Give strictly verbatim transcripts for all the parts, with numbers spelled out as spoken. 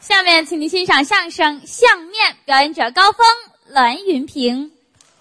下面请您欣赏相声《相面》，表演者高峰、栾云平。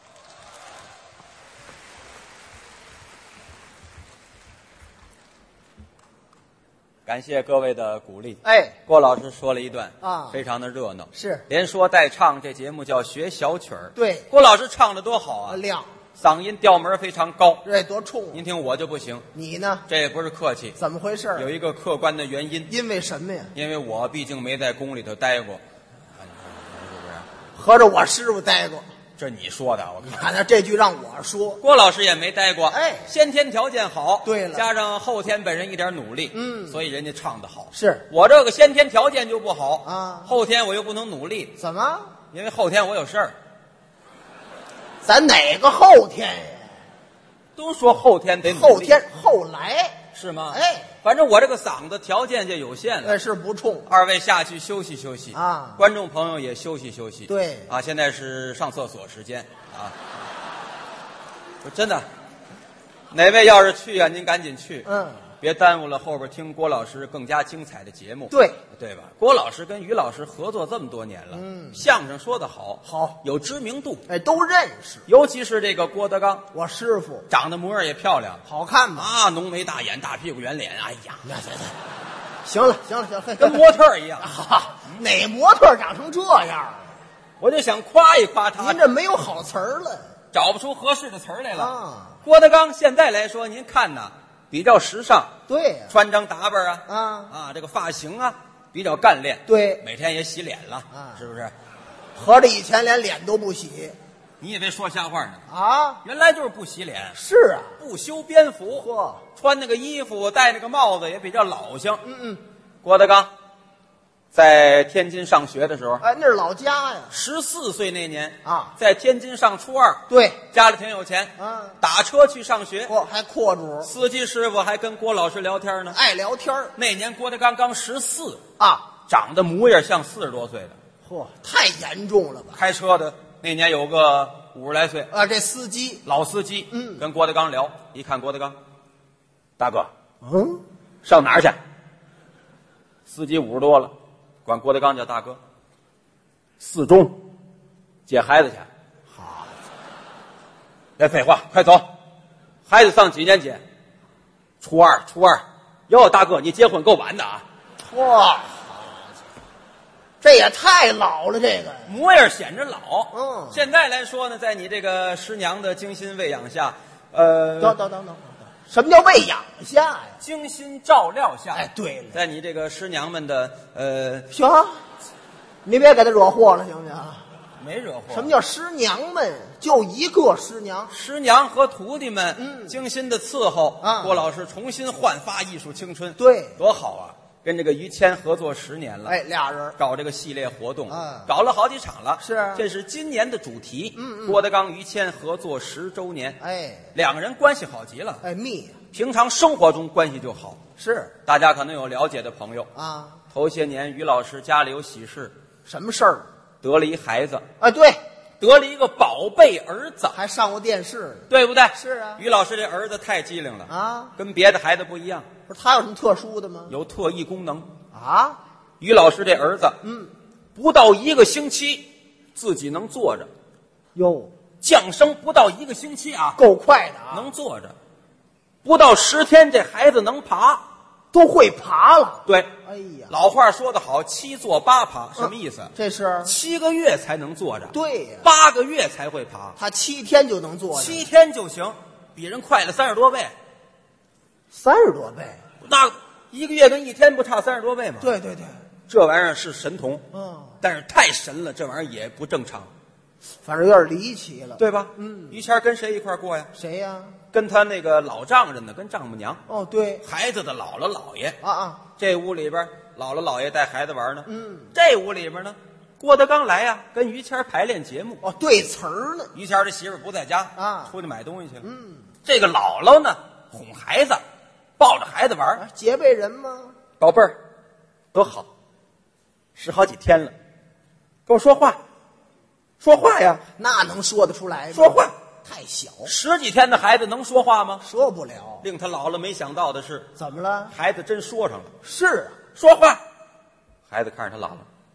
感谢各位的鼓励。 哎， 郭老师说了一段啊， 非常的热闹， 是连说带唱。这节目叫学小曲儿。 对， 郭老师唱的多好啊， 亮， 嗓音调门非常高， 这多冲啊！ 您听我就不行， 你呢？ 这也不是客气， 怎么回事？ 有一个客观的原因。 因为什么呀？ 因为我毕竟没在宫里头待过，是不是？ 合着我师傅待过。 这你说的，我看。 看他这句让我说， 郭老师也没待过。 哎， 先天条件好， 对了， 加上后天本人一点努力， 嗯， 所以人家唱得好。 是我这个先天条件就不好啊， 后天我又不能努力。 怎么？ 因为后天我有事儿。 咱哪个后天呀？ 都说后天得努力， 后天后来是吗？ 哎， 反正我这个嗓子条件就有限了。 那是不冲。 二位下去休息休息啊， 观众朋友也休息休息。 对啊，现在是上厕所时间啊。真的，哪位要是去啊，您赶紧去， 嗯， 别耽误了后边听郭老师更加精彩的节目。 对， 对吧？郭老师跟于老师合作这么多年了， 嗯， 相声说得好， 好， 有知名度， 哎，都认识。 尤其是这个郭德纲， 我师傅长得模样也漂亮， 好看吗？ 啊，浓眉大眼，大屁股圆脸，哎呀， 那那那，行了行了行了， 跟模特一样。 哈，哪模特长成这样？ 我就想夸一夸他。 您这没有好词儿了， 找不出合适的词儿来了。 啊， 郭德纲现在来说，您看呐，比较时尚， 对呀， 穿着打扮啊， 啊啊，这个发型啊，比较干练， 对， 每天也洗脸了， 啊是不是？ 合着以前连脸都不洗你以为说瞎话呢？ 啊？ 原来就是不洗脸， 是啊， 不修边幅， 嚯， 穿那个衣服，戴那个帽子也比较老相。 嗯嗯， 郭德纲在天津上学的时候， 哎，那是老家呀， 十四岁那年啊， 在天津上初二， 对， 家里挺有钱， 啊， 打车去上学， 嚯，还阔主， 司机师傅还跟郭老师聊天呢。 爱聊天儿那年郭德纲刚十四， 啊， 长得模样像四十多岁的， 嚯，太严重了吧？ 开车的那年有个五十来岁啊，这司机， 老司机， 嗯跟郭德纲聊，一看郭德纲，大哥嗯， 上哪儿去？司机五十多了，管郭德纲叫大哥。四中接孩子去。 好， 别废话，快走！孩子上几年级？初二，初二。哟，大哥，你结婚够晚的啊！ 嚯，这也太老了，这个， 模样显着老。 嗯现在来说呢，在你这个师娘的精心喂养下，呃， 等等等等等，什么叫喂养下呀？ 精心照料下， 哎，对了， 在你这个师娘们的呃， 行，你别给他惹祸了，行不行？ 没惹祸。 什么叫师娘们？就一个师娘， 师娘和徒弟们， 嗯精心的伺候， 啊郭老师重新焕发艺术青春， 对多好啊！跟这个于谦合作十年了， 哎，俩人搞这个系列活动， 啊搞了好几场了。 是啊这是今年的主题。 嗯嗯郭德纲、于谦合作十周年， 哎两个人关系好极了， 哎，蜜平常生活中关系就好。 是大家可能有了解的朋友， 啊， 头些年于老师家里有喜事， 什么事儿得了一孩子， 啊？对， 得了一个宝贝儿子， 还上过电视呢。 对不对？ 是啊于老师这儿子太机灵了啊， 跟别的孩子不一样， 不是他有什么特殊的吗？ 有特异功能。 啊， 于老师这儿子， 嗯， 不到一个星期，自己能坐着， 哟， 降生不到一个星期啊， 够快的啊， 能坐着，不到十天，这孩子能爬。 都会爬了。 对， 哎呀， 老话说得好，七坐八爬，什么意思？ 这是七个月才能坐着， 对呀， 八个月才会爬， 他七天就能坐着， 七天就行，比人快了三十多倍。 三十多倍。 那一个月跟一天不差三十多倍吗？， 对对对， 这玩意儿是神童， 嗯， 但是太神了，这玩意儿也不正常， 反正有点离奇了。 对吧？ 嗯于谦跟谁一块儿过呀？ 谁呀？ 跟他那个老丈人呢，跟丈母娘， 哦，对， 孩子的姥姥姥爷。 啊啊， 这屋里边，姥姥姥爷带孩子玩呢。 嗯， 这屋里边呢，郭德纲来呀，跟于谦排练节目。 哦，对词儿呢。 于谦的媳妇不在家啊出去买东西去了。 嗯， 这个姥姥呢，哄孩子，抱着孩子玩。 啊，结拜人吗？ 宝贝儿，多好，十好几天了，跟我说话，说话呀， 那能说得出来吗？ 说话。 太小， 十几天的孩子能说话吗？ 说不了。 令他姥姥没想到的是， 怎么了？ 孩子真说上了， 是啊， 说话。孩子看着他姥姥，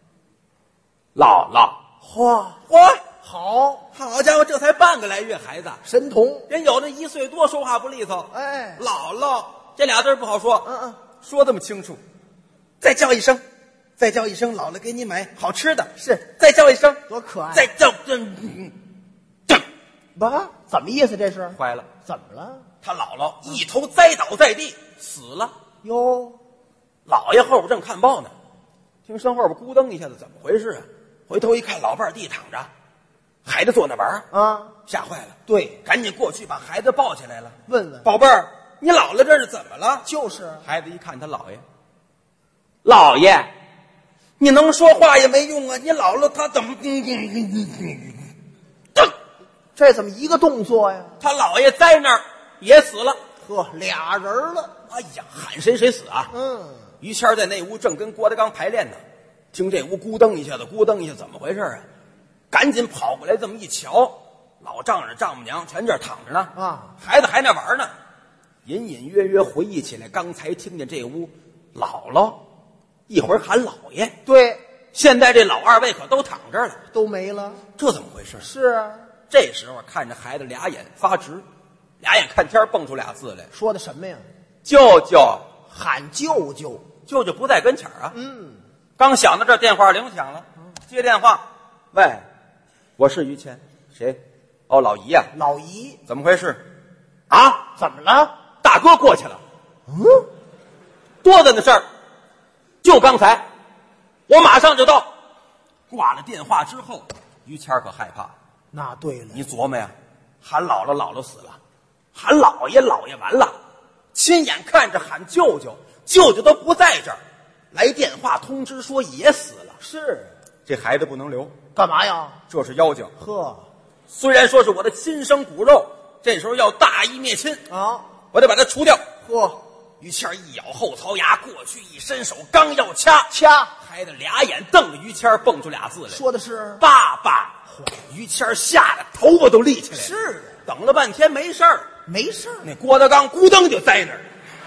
姥姥， 嚯嚯， 好好家伙，这才半个来月孩子， 神童， 人有的一岁多说话不利索。 哎， 姥姥这俩字儿不好说， 嗯嗯， 说这么清楚，再叫一声，再叫一声，姥姥给你买好吃的。 是， 再叫一声， 多可爱！ 再叫这，嗯这不，怎么意思？这是坏了， 怎么了？ 他姥姥一头栽倒在地，死了。 哟， 姥爷后边正看报呢，听身后边咕噔一下子，怎么回事啊？回头一看，老伴儿地躺着，孩子坐那玩儿， 啊， 吓坏了。 对， 赶紧过去把孩子抱起来了， 问问， 宝贝儿，你姥姥这是怎么了？ 就是孩子一看他姥爷，姥爷，你能说话也没用啊！你姥姥她怎么？嗯嗯嗯嗯嗯嗯， 这怎么一个动作呀？ 他姥爷在那儿也死了。 呵，俩人了。 哎呀，喊谁谁死啊！ 嗯， 于谦在那屋正跟郭德纲排练呢，听这屋咕噔一下子，咕噔一下，怎么回事啊？赶紧跑过来，这么一瞧，老丈人丈母娘全这儿躺着呢， 啊， 孩子还那玩呢，隐隐约约回忆起来，刚才听见这屋姥姥，一会儿喊姥爷， 对， 现在这老二位可都躺这儿了， 都没了。 这怎么回事？ 是啊， 这时候看着孩子俩眼发直，俩眼看天蹦出俩字来， 说的什么呀？ 舅舅。 喊舅舅。 舅舅不在跟前儿啊。 嗯， 刚想到这儿，电话铃响了，接电话，喂，我是于谦，谁？哦，老姨呀、 老姨， 怎么回事？啊， 怎么了？ 大哥过去了。 嗯， 多大的事儿？就刚才，我马上就到。挂了电话之后，于谦可害怕。 那对了， 你琢磨呀，喊姥姥，姥姥死了；喊姥爷，姥爷完了。亲眼看着喊舅舅，舅舅都不在这儿，来电话通知说也死了。 是这孩子不能留， 干嘛呀？ 这是妖精。 呵， 虽然说是我的亲生骨肉，这时候要大义灭亲， 啊， 我得把它除掉。 呵， 于谦一咬后槽牙，过去一伸手，刚要掐， 掐， 孩子俩眼瞪着于谦，蹦出俩字来： 说的是爸爸。于谦吓得头发都立起来了。 是， 等了半天没事儿， 没事儿。 那郭德纲咕噔就栽那儿。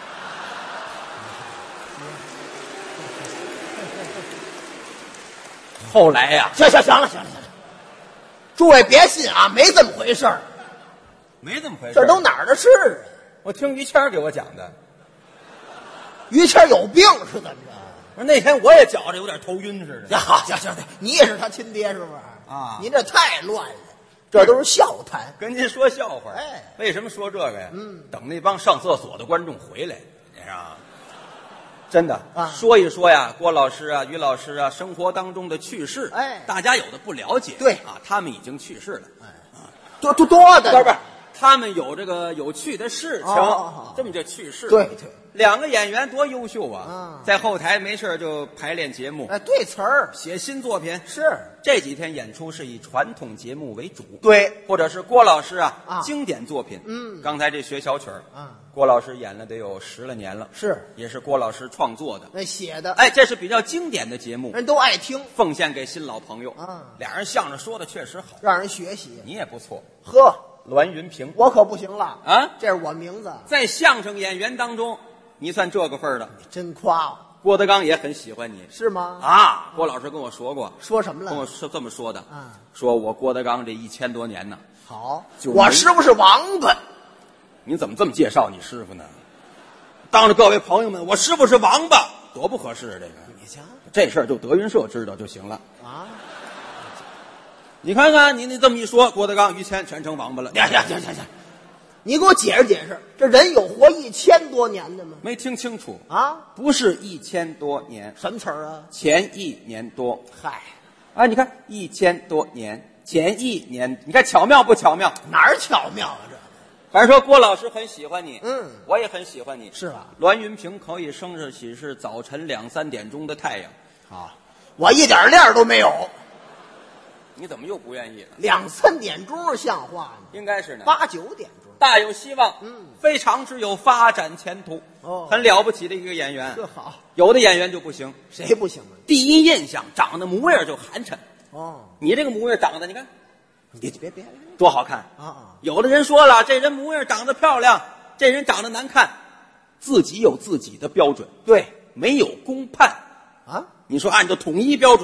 后来呀、 行行行了，行了行了，诸位别信啊，没这么回事儿， 没这么回事。 这都哪儿的事啊？ 我听于谦给我讲的。 于谦有病是怎么着？ 我说那天我也觉着有点头晕似的。 呀，行行行，你也是他亲爹是不是？ 啊您这太乱了，这都是笑谈。 跟您说笑话。 哎， 为什么说这个呀？ 嗯， 等那帮上厕所的观众回来，你知道吗？真的啊说一说呀，郭老师啊，于老师啊，生活当中的趣事， 哎大家有的不了解， 对啊，他们已经去世了， 多多多的， 不是不是，他们有这个有趣的事情， 哦哦哦这么叫趣事。 对对， 两个演员多优秀啊！ 嗯在后台没事就排练节目， 哎，对词儿写新作品。 是， 这几天演出是以传统节目为主， 对， 或者是郭老师啊啊经典作品。 嗯刚才这学小曲儿啊， 郭老师演了得有十来年了， 是也是郭老师创作的。 那写的， 哎，这是比较经典的节目， 人都爱听， 奉献给新老朋友。 啊俩人相声说的确实好， 让人学习。 你也不错。 呵， 栾云平我可不行了啊， 这是我名字， 在相声演员当中，你算这个份儿的。 真夸我， 郭德纲也很喜欢你是吗？ 啊。郭老师跟我说过， 说什么了？ 跟我是这么说的， 啊说我郭德纲这一千多年呢， 好， 就我师傅是王八， 你怎么这么介绍你师傅呢？当着各位朋友们，我师傅是王八，多不合适啊！这个， 你瞧这事儿就德云社知道就行了。 啊， 你看看，你你这么一说，郭德纲、于谦全成王八了。 呀呀呀呀呀！你给我解释解释，这人有活一千多年的吗？ 没听清楚， 啊， 不是一千多年， 什么词儿啊？ 前一年多。 嗨， 啊，你看一千多年，前一年，你看巧妙不巧妙？ 哪儿巧妙啊？这反正说郭老师很喜欢你， 嗯我也很喜欢你。 是吧？ 栾云平可以生日起是早晨两三点钟的太阳， 啊，我一点亮都没有， 你怎么又不愿意了？ 两三点钟像话吗？ 应该是呢， 八九点钟， 大有希望， 嗯， 非常之有发展前途， 哦很了不起的一个演员。 这好， 有的演员就不行， 谁不行啊？ 第一印象长得模样就寒碜， 哦， 你这个模样长得，你看别别别多好看。 啊啊！ 有的人说了，这人模样长得漂亮，这人长得难看，自己有自己的标准， 对没有公判。 啊， 你说按照统一标准，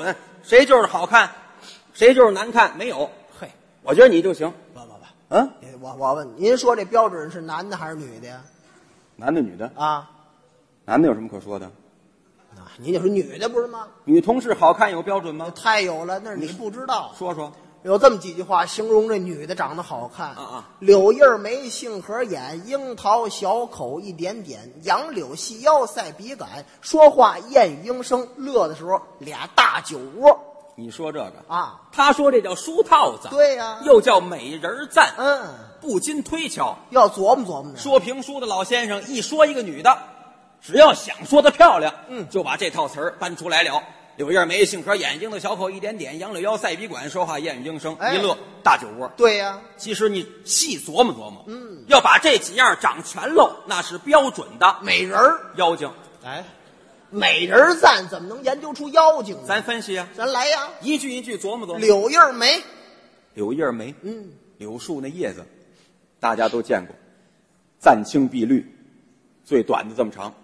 谁就是好看，谁就是难看，没有。 嘿， 我觉得你就行。 不不不， 嗯， 我我问您说这标准是男的还是女的呀？ 男的女的啊， 男的有什么可说的？ 啊，您就是女的不是吗？ 女同志好看有标准吗？ 太有了，那是你不知道。 说说。 有这么几句话形容这女的长得好看啊啊！ 柳叶眉，杏核眼，樱桃小口一点点，杨柳细腰赛笔杆，说话燕语莺声，乐的时候俩大酒窝。 你说这个啊？ 他说这叫书套子， 对呀、啊， 又叫美人赞。 嗯， 不禁推敲， 要琢磨琢磨呢。 说评书的老先生一说一个女的，只要想说她漂亮， 嗯， 就把这套词儿搬出来了。柳叶眉，杏核眼，樱的小口一点点，杨柳腰赛笔管，说话燕语莺声， 哎、 一乐大酒窝。 对呀、啊， 其实你细琢磨琢磨， 嗯， 要把这几样长全喽，那是标准的美人儿妖精。 哎，美人赞怎么能研究出妖精呢？ 咱分析啊， 咱来呀， 一句一句琢磨琢磨。 柳叶眉， 柳叶眉， 嗯， 柳树那叶子，大家都见过，湛青碧绿，最短的这么长，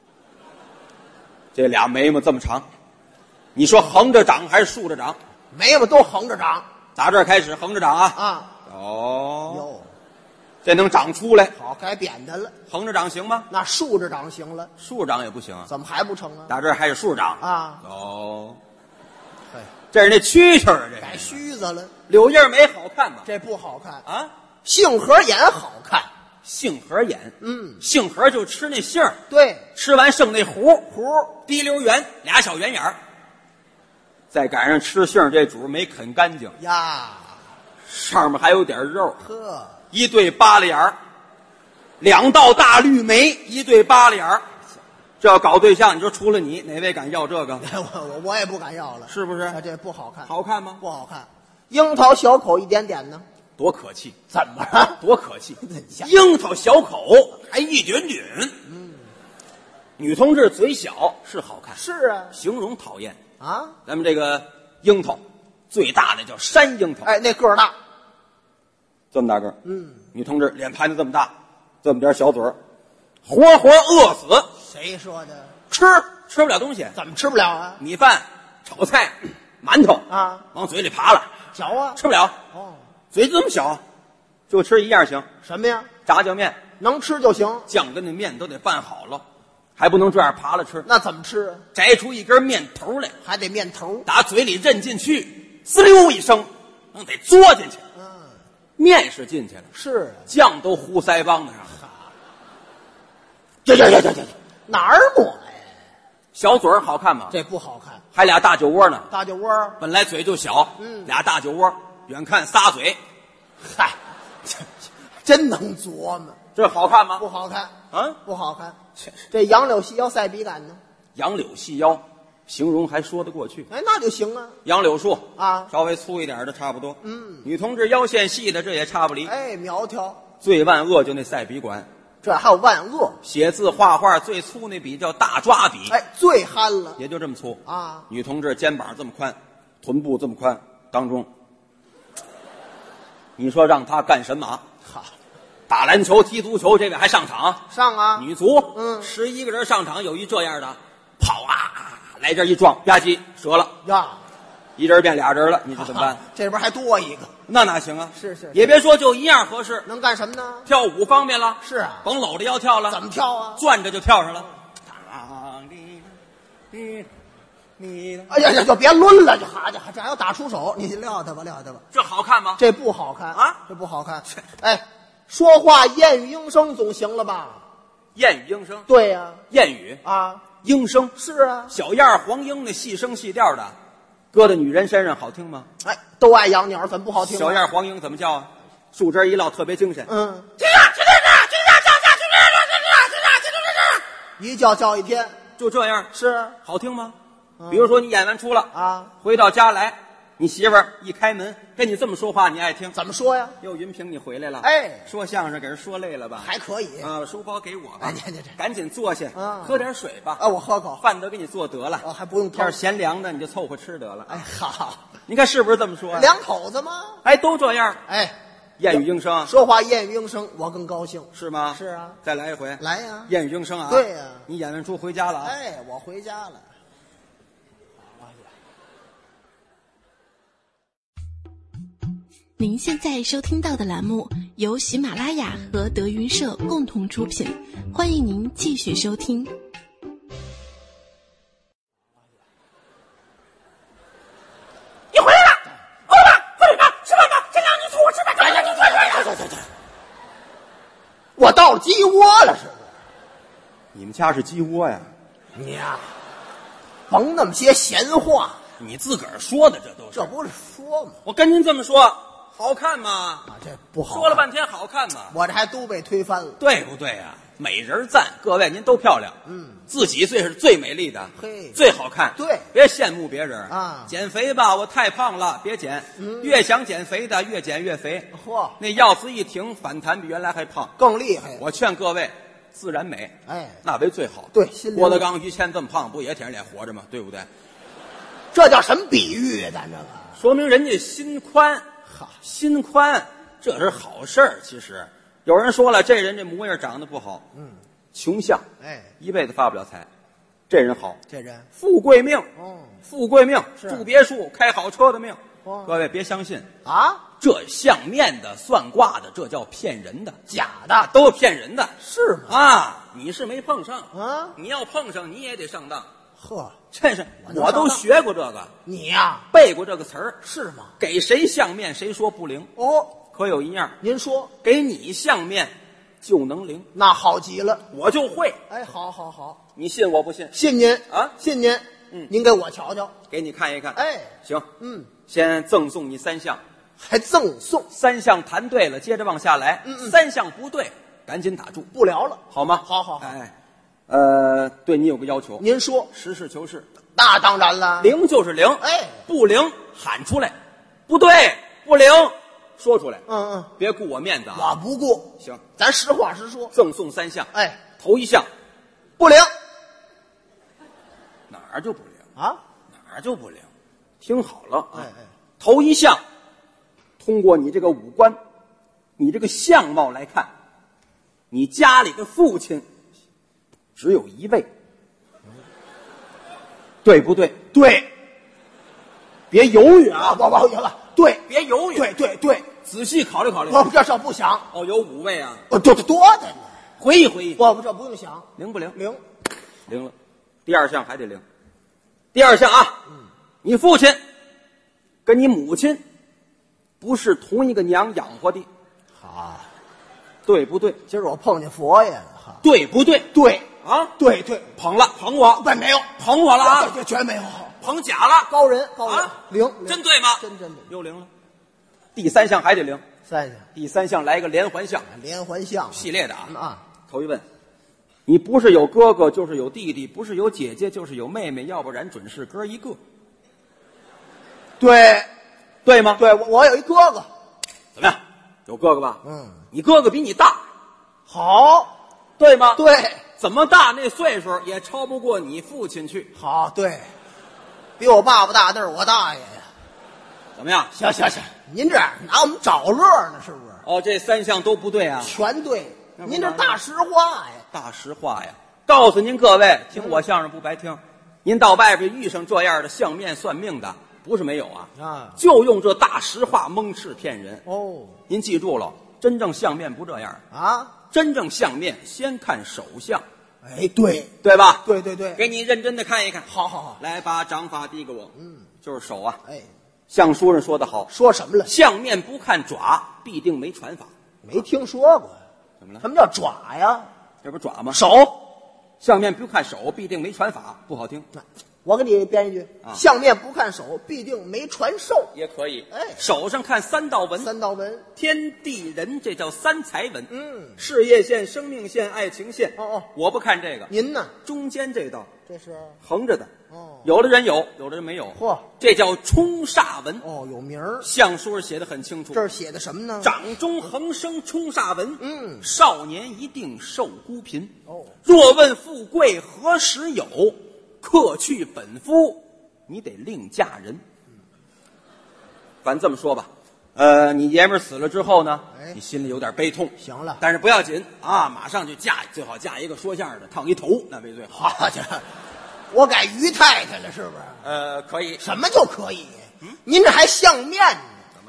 这俩眉毛这么长。你说横着长还是竖着长？ 眉毛都横着长， 打这儿开始横着长啊！ 啊， 哦， 哟， 这能长出来？ 好，该扁担了。 横着长行吗？ 那竖着长行了， 竖着长也不行啊。 怎么还不成啊？ 打这儿还是竖着长啊？ 哦， 嘿， 这是那蛐蛐儿，这改须子了。 柳叶眉好看吗？ 这不好看啊。 杏核眼好看， 杏核眼， 嗯， 杏核就吃那杏儿， 对， 吃完剩那核核滴溜圆，俩小圆眼儿。再赶上吃杏这主没啃干净呀， 上面还有点肉， 呵， 一对扒拉眼儿，两道大绿眉，一对扒拉眼儿。这要搞对象，你说除了你，哪位敢要这个？ 我我我也不敢要了， 是不是？ 啊，这不好看， 好看吗？ 不好看。樱桃小口一点点呢， 多可气！ 怎么了？ 多可气！樱桃小口还一点点。嗯，女同志嘴小是好看， 是啊， 形容讨厌。 啊， 咱们这个樱桃，最大的叫山樱桃， 哎，那个儿大， 这么大个儿。 嗯， 女同志脸盘子这么大，这么点小嘴儿，活活饿死。 谁说的？ 吃吃不了东西， 怎么吃不了啊？ 米饭、炒菜、馒头啊， 往嘴里扒拉， 嚼啊， 吃不了。 哦， 嘴这么小，就吃一样行。 什么呀？ 炸酱面， 能吃就行。 酱跟那面都得拌好了，还不能这样扒拉吃。 那怎么吃啊？ 摘出一根面头来， 还得面头。 打嘴里认进去，滋溜一声，能得嘬进去。 嗯， 面是进去了， 是啊， 酱都糊腮帮子上了。 这这这这这哪儿抹呀？ 小嘴儿好看吗？ 这不好看。 还俩大酒窝呢。 大酒窝， 本来嘴就小， 嗯， 俩大酒窝，远看仨嘴， 嗨，这真能琢磨。 这好看吗？ 不好看啊， 不好看。这杨柳细腰赛笔杆呢？ 杨柳细腰，形容还说得过去。 哎，那就行啊。 杨柳树啊， 稍微粗一点的差不多。 嗯， 女同志腰线细的这也差不离。 哎，苗条。 最万恶就那赛笔管， 这还有万恶。 写字画画最粗那笔叫大抓笔， 哎，最憨了也就这么粗啊。 女同志肩膀这么宽，臀部这么宽，当中，你说让她干神马？ 好， 打篮球、踢足球，这个还上场？ 上啊！ 女足， 嗯， 十一个人上场，有一这样的，跑啊，来这一撞，吧唧折了呀， 一人变俩人了，你这怎么办？ 这边还多一个， 那哪行啊？ 是是， 也别说就一样合适， 能干什么呢？ 跳舞方面了， 是啊， 甭搂着腰跳了， 怎么跳啊？ 攥着就跳上了。 哎呀呀，就别抡了，就好家伙，这还要打出手，你撂他吧，撂他吧。 这好看吗？ 这不好看啊， 这不好看。哎，说话燕语莺声总行了吧？ 燕语莺声， 对呀、啊， 燕语啊， 莺声是啊， 小燕黄莺那细声细调的，搁在女人身上好听吗？ 哎，都爱养鸟，怎么不好听、啊？ 小燕黄莺怎么叫啊？树枝一落特别精神。 嗯， 去呀去呀去呀叫叫去呀去呀去呀去呀一叫叫一天， 就这样是好听吗？比如说你演完出了啊， 回到家来，你媳妇儿一开门跟你这么说话，你爱听？ 怎么说呀？ 哟，云平你回来了， 哎， 说相声给人说累了吧？ 还可以啊，书包给我吧， 哎，这这这， 赶紧坐下， 啊， 喝点水吧。 啊，我喝口， 饭都给你做得了， 啊，还不用要是嫌凉的，你就凑合吃得了。 哎，好， 你看是不是这么说呀？ 两口子吗？ 哎，都这样。 哎， 燕语莺声， 说话燕语莺声，我更高兴。 是吗？ 是啊， 再来一回， 来呀！ 燕语莺声啊！ 对呀， 你演完出回家了啊？ 哎，我回家了。 您现在收听到的栏目由喜马拉雅和德云社共同出品，欢迎您继续收听。 你回来了，欧巴，快点拿，吃饭吧，这两你请我吃饭，快点，快点，快点！ 我到鸡窝了，是不是？ 你们家是鸡窝呀？ 你呀、啊，甭那么些闲话， 你自个儿说的，这都是， 这不是说吗？ 我跟您这么说，好看吗？ 啊，这不好看， 说了半天好看吗？ 我这还都被推翻了， 对不对啊？美人赞，各位您都漂亮， 嗯， 自己最是最美丽的， 嘿， 最好看， 对， 别羡慕别人啊。 减肥吧，我太胖了，别减， 嗯， 越想减肥的越减越肥， 嚯， 那药子一停，反弹比原来还胖， 更厉害。 我劝各位，自然美， 哎， 那为最好。 对， 郭德纲、于谦这么胖，不也舔着脸活着吗？对不对？ 这叫什么比喻啊？咱这个说明人家心宽， 好， 心宽，这是好事儿。其实有人说了，这人这模样长得不好， 嗯， 穷相， 哎， 一辈子发不了财。这人好， 这人富贵命， 哦， 富贵命， 是住别墅，开好车的命。 哦， 各位别相信啊， 这相面的、算卦的，这叫骗人的， 假的， 都是骗人的， 是吗？ 啊！你是没碰上啊， 你要碰上，你也得上当。 呵， 这是我都学过这个， 你呀、啊， 背过这个词儿， 是吗？ 给谁相面，谁说不灵。 哦， 可有一样， 您说， 给你相面就能灵， 那好极了， 我就会。 哎，好好好， 你信我不信？ 信您啊， 信您。 嗯， 您给我瞧瞧， 给你看一看。 哎， 行， 嗯， 先赠送你三项， 还赠送三项谈对了，接着往下来。 嗯嗯， 三项不对，赶紧打住， 不聊了， 好吗？ 好好好。 哎，呃，对你有个要求， 您说， 实事求是。 那当然了， 灵就是灵， 哎， 不灵喊出来，不对，不灵说出来。 嗯嗯， 别顾我面子啊。 我不顾， 行， 咱实话实说。 赠送三项， 哎， 头一项不灵哪儿就不灵啊？ 哪儿就不灵？听好了啊！ 哎哎， 头一项，通过你这个五官，你这个相貌来看，你家里的父亲只有一位，对不对？ 对， 别犹豫啊！ 我我有了，对， 别犹豫， 对对对， 仔细考虑考虑。 我这这不想， 哦，有五位啊！ 我多多的呢， 回忆回忆， 我这不用想， 灵不灵？ 灵， 灵了。第二项还得灵。第二项啊，嗯，你父亲跟你母亲不是同一个娘养活的， 好， 对不对？ 今儿我碰见佛爷了，哈， 对不对？ 对啊， 对对， 捧了，捧我， 不没有， 捧我了啊， 这绝没有， 捧假了， 高人高人啊， 灵， 真对吗？ 真真的又灵了。第三项还得灵， 三项第三项来一个连环项连环相系列的啊啊！ 头一问，你不是有哥哥就是有弟弟，不是有姐姐就是有妹妹，要不然准是哥一个， 对对吗？ 对，我我有一哥哥， 怎么样？有哥哥吧？ 嗯， 你哥哥比你大， 好， 对吗？ 对， 怎么大那岁数也超不过你父亲去， 好，对，比我爸爸大，那是我大爷呀。 怎么样？ 行行行，您这样拿我们找乐呢，是不是？ 哦，这三项都不对啊， 全对， 那不您这大实话呀。 大实话呀！告诉您各位，听我相声不白听。您到外边遇上这样的相面算命的，不是没有啊， 啊， 就用这大实话蒙事骗人。 哦您记住了，真正相面不这样， 啊， 真正相面先看手相， 哎，对对吧？ 对对对， 给你认真的看一看。 好好好， 来，把掌法递给我。 嗯， 就是手啊。 哎， 相书上说得好， 说什么了？ 相面不看爪，必定没传法。 没听说过， 怎么了？ 什么叫爪呀？ 这不是爪吗？ 手， 相面不看手，必定没传法，不好听。 我给你编一句： 啊相面不看手，必定没传授。 也可以。 哎手上看三道纹， 三道纹， 天地人，这叫三才纹。 嗯， 事业线、生命线、爱情线。 哦哦， 我不看这个， 您呢？ 中间这道这是横着的。 哦有的人有，有的人没有。 嚯， 这叫冲煞纹。 哦，有名儿。 相书上写的很清楚。 这儿写的什么呢？ 掌中横生冲煞纹。 嗯少年一定受孤贫。 哦， 若问富贵何时有，克去本夫，你得另嫁人。咱这么说吧，呃，你爷们儿死了之后呢， 哎你心里有点悲痛， 行了， 但是不要紧啊，马上就嫁，最好嫁一个说相声的，烫一头，那为最好。 好家伙，我改于太太了，是不是？ 呃，可以。 什么就可以？嗯，您这还相面呢？ 怎么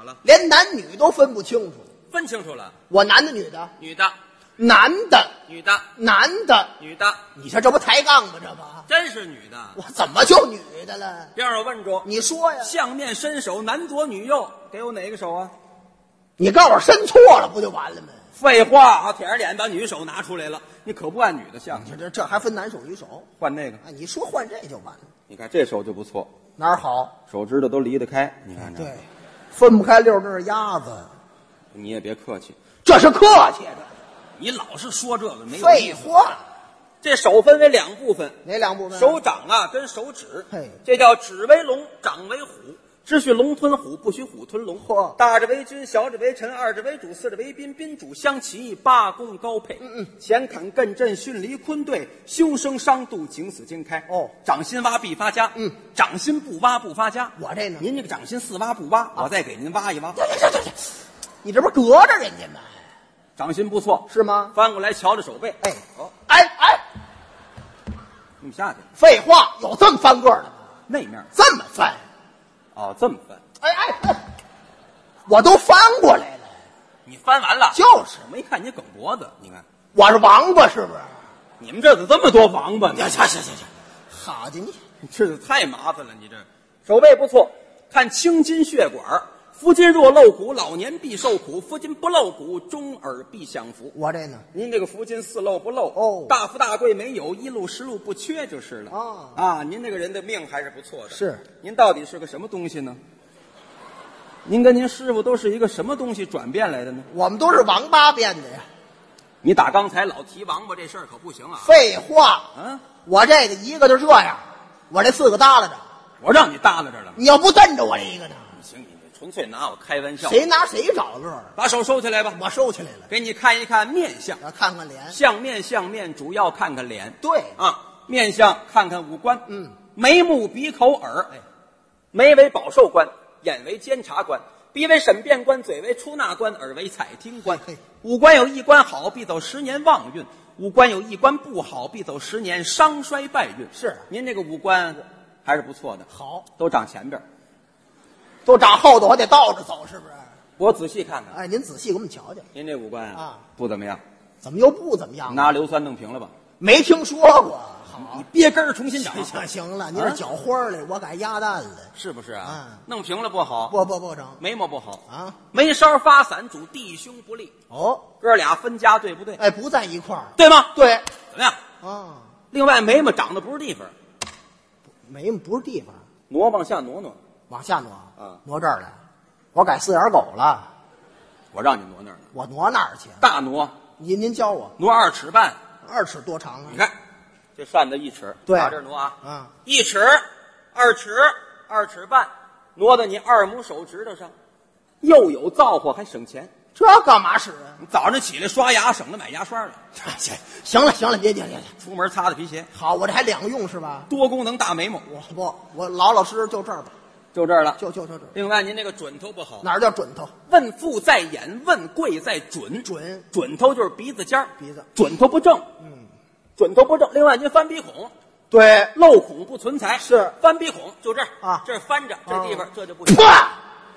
了？ 连男女都分不清楚。 分清楚了， 我男的女的？ 女的， 男的， 女的， 男的， 女的， 你说这不抬杠吗？这不， 真是女的。 我怎么就女的了？ 这样我问住， 你说呀？ 相面伸手，男左女右，给我哪个手啊？ 你告诉我伸错了不就完了吗？ 废话啊！舔着脸把女手拿出来了，你可不按女的相。 这这这还分男手女手？ 换那个， 哎，你说换这就完了。 你看这手就不错， 哪儿好？ 手指头都离得开。你看这， 对，分不开溜，这是鸭子。 你也别客气， 这是客气的。 你老是说这个没有废话。 这手分为两部分， 哪两部分？ 手掌啊跟手指， 嘿， 这叫指为龙，掌为虎。只许龙吞虎，不许虎吞龙。 嚯！ 大指为君，小指为臣，二指为主，四指为宾，宾主相齐，八宫高配。 嗯嗯， 前坎艮震，巽离坤兑，凶生伤度，景死经开。 哦， 掌心挖必发家， 嗯， 掌心不挖不发家。 我这呢？ 您这个掌心四挖不挖，啊、我再给您挖一挖。 这这这这，你这不是隔着人家吗？ 掌心不错， 是吗？ 翻过来瞧着手背。 哎， 好， 哎哎， 你下去。 废话，有这么翻个的吗？ 那面这么翻？ 哦，这么翻。 哎哎哎，我都翻过来了。 你翻完了？ 就是， 我没看你梗脖子。你看， 我是王八是不是？ 你们这怎么这么多王八呢？ 行行行行，好的你， 你这是太麻烦了。你这手背不错，看青筋血管。夫筋若露骨，老年必受苦；夫筋不露骨，中耳必享福。 我这呢？ 您这个夫筋四露不露哦， 大富大贵没有，一路十路不缺就是了。 啊啊，您这个人的命还是不错的。 是， 您到底是个什么东西呢？您跟您师傅都是一个什么东西转变来的呢？ 我们都是王八变的呀。 你打刚才老提王八这事儿可不行啊！ 废话， 嗯， 我这个一个就这样，我这四个耷拉着， 我让你耷拉着了。 你要不瞪着我这一个呢？ 行，你这纯粹拿我开玩笑。 谁拿谁找乐？ 把手收起来吧， 我收起来了， 给你看一看面相。 要看看脸， 相面相面，主要看看脸。 对啊，面相看看五官。 嗯， 眉目鼻口耳。哎，眉为保寿官，眼为监察官，鼻为审辩官，嘴为出纳官，耳为采听官。五官有一官好，必走十年旺运；五官有一官不好，必走十年伤衰败运。 是， 您这个五官还是不错的， 好， 都长前边， 都长后头，我得倒着走，是不是？ 我仔细看看。 哎，您仔细给我们瞧瞧。 您这五官啊， 啊不怎么样。 怎么又不怎么样？ 拿硫酸弄平了吧？ 没听说过。好， 你憋根儿重新长。 行行行了，你这搅花了，我改鸭蛋了， 是不是啊？ 嗯， 弄平了不好， 不不不成， 眉毛不好啊， 眉梢发散主弟兄不利。 哦， 哥俩分家对不对？ 哎，不在一块儿， 对吗？ 对， 怎么样？ 啊， 另外眉毛长得不是地方， 眉毛不是地方， 挪往下挪挪。 往下挪， 啊， 挪这儿来，我改四眼狗了， 我让你挪那儿来， 我挪哪儿去？ 大挪， 您您教我， 挪二尺半。 二尺多长啊？ 你看，这扇子一尺， 对打这儿挪啊， 啊， 一尺、二尺、二尺半，挪到你二拇手指头上，又有造化，还省钱。 这干嘛使啊？ 你早上起来刷牙，省得买牙刷了。 行行了行了，别别别， 出门擦擦皮鞋。 好，我这还两用是吧？ 多功能大眉毛， 我不，我老老实实就这儿吧， 就这儿了。 就就就这儿。 另外，您这个准头不好， 哪儿叫准头？ 问富在眼，问贵在准。 准准头就是鼻子尖儿， 鼻子准头不正。 嗯， 准头不正。另外，您翻鼻孔， 对， 漏孔不存财。 是翻鼻孔就这儿啊， 这儿翻着，这地方这就不行。 啪，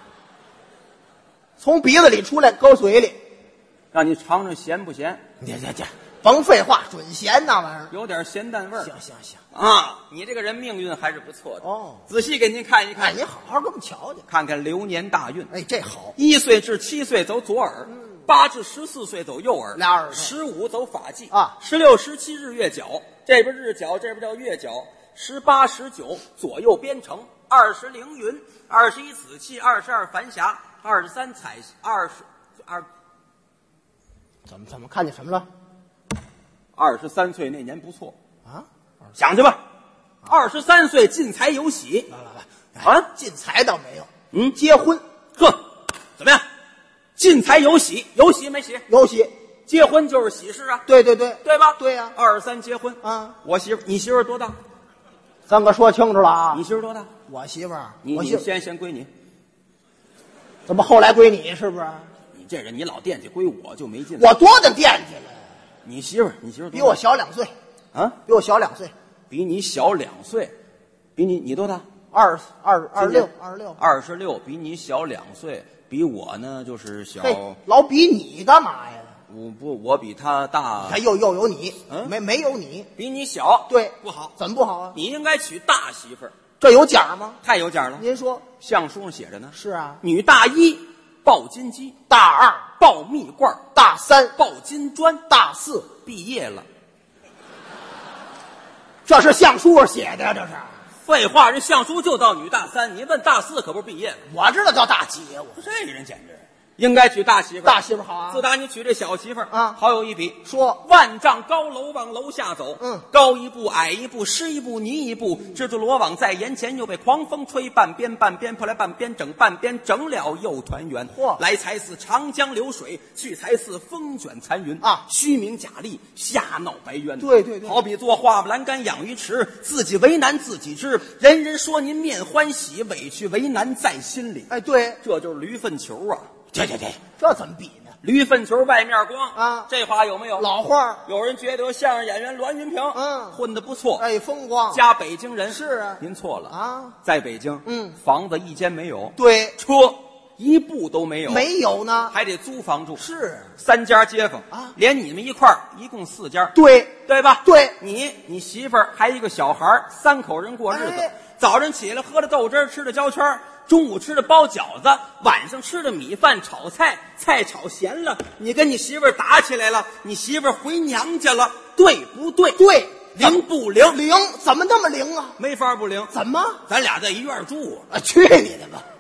从鼻子里出来，搁嘴里。 让你尝尝咸不咸？ 这这这，甭废话，准咸那玩意儿。 有点咸淡味儿。 行行行， 啊，你这个人命运还是不错的哦。 仔细给您看一哎， 看， 您好好给我们瞧瞧。 看看流年大运。 哎，这好。 一岁至七岁走左耳，八至十四岁走右耳， 俩耳朵十五走法纪啊， 十六、十七日月角，这边日角，这边叫月角，十八、十九左右边程，二十凌云，二十一紫气，二十二繁霞，二十三彩，二十二怎么怎么看见什么了？ 二十三岁那年不错啊， 想去吧。二十三岁进财有喜来来来， 啊， 进财倒没有， 嗯， 结婚呵，怎么样？进财有喜，有喜没喜？ 有喜。 结婚就是喜事啊， 对对对， 对吧？ 对呀二十三结婚啊， 我媳妇，你媳妇儿多大？ 三哥说清楚了啊！ 你媳妇儿多大？ 我媳妇儿， 你你我媳妇先先归你。 怎么后来归你是不是？ 你这人你老惦记归我就没劲。 我多大惦记了？ 你媳妇儿，你媳妇儿比我小两岁， 啊， 比我小两岁。 比你小两岁，比你你多大？ 二二二十六，二十六， 二十六，比你小两岁，比我呢就是小。 嘿，老比你干嘛呀？ 我不，我比他大。 还又又有你， 嗯， 没没有你， 比你小。 对， 不好， 怎么不好啊？ 你应该娶大媳妇儿， 这有奖吗？ 太有奖了。 您说相书上写着呢。 是啊， 女大一抱金鸡， 大二抱蜜罐， 大三抱金砖， 大四毕业了。 这是相书上写的呀，这是。 废话，人相书就到女大三，你问大四可不是毕业了？ 我知道叫大几，我这人简直应该娶大媳妇儿。 大媳妇好啊。 自打你娶这小媳妇儿啊， 好有一比。 说万丈高楼往楼下走， 嗯， 高一步矮一步，湿一步泥一步，蜘蛛罗网在眼前，又被狂风吹半边半边破来半边整半边整了又团圆。 嚯， 来才似长江流水，去才似风卷残云啊！ 虚名假利，瞎闹白冤。 对对对， 好比做画栏杆养鱼池，自己为难自己知，人人说您面欢喜，委屈为难在心里。 哎，对， 这就是驴粪球啊！ 对对对，这怎么比呢？ 驴粪球外面光啊， 这话有没有？ 老话。 有人觉得相声演员栾云平， 嗯， 混得不错， 哎，风光。 家北京人是啊， 您错了啊， 在北京， 嗯， 房子一间没有， 对， 车一部都没有， 没有呢， 还得租房住。 是三家街坊啊， 连你们一块儿，一共四家， 对对吧？ 对， 你你媳妇儿还一个小孩儿，三口人过日子。 哎， 早晨起来喝了豆汁，吃的焦圈，中午吃的包饺子，晚上吃的米饭炒菜，菜炒咸了，你跟你媳妇儿打起来了，你媳妇儿回娘家了，对不对？ 对， 灵不灵？ 灵，怎么那么灵啊？ 没法不灵。 怎么？ 咱俩在一院住啊，去你的吧！